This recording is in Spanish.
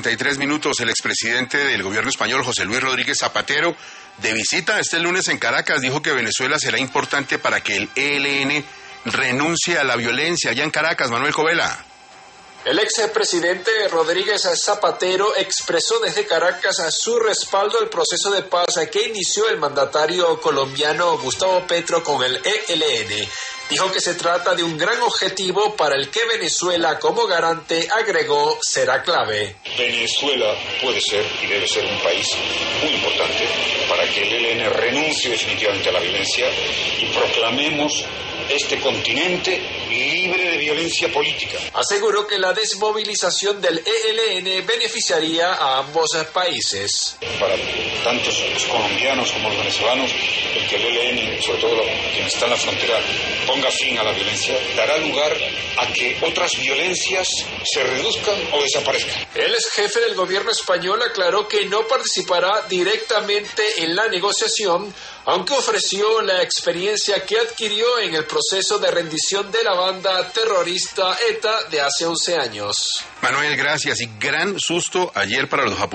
33 minutos, el expresidente del gobierno español, José Luis Rodríguez Zapatero, de visita este lunes en Caracas, dijo que Venezuela será importante para que el ELN renuncie a la violencia. Allá en Caracas, Manuel Covela. El expresidente Rodríguez Zapatero expresó desde Caracas su respaldo al proceso de paz que inició el mandatario colombiano Gustavo Petro con el ELN. Dijo que se trata de un gran objetivo para el que Venezuela, como garante, agregó, será clave. Venezuela puede ser y debe ser un país muy importante para que el ELN renuncie definitivamente a la violencia y proclamemos este continente libre de violencia política. Aseguró que la desmovilización del ELN beneficiaría a ambos países. Para tantos los colombianos como los venezolanos, el que el ELN, sobre todo quienes están en la frontera, ponga fin a la violencia, dará lugar a que otras violencias se reduzcan o desaparezcan. El ex jefe del gobierno español aclaró que no participará directamente en la negociación, aunque ofreció la experiencia que adquirió en el proceso de rendición de la banda terrorista ETA de hace 11 años. Manuel, gracias. Y gran susto ayer para los japoneses.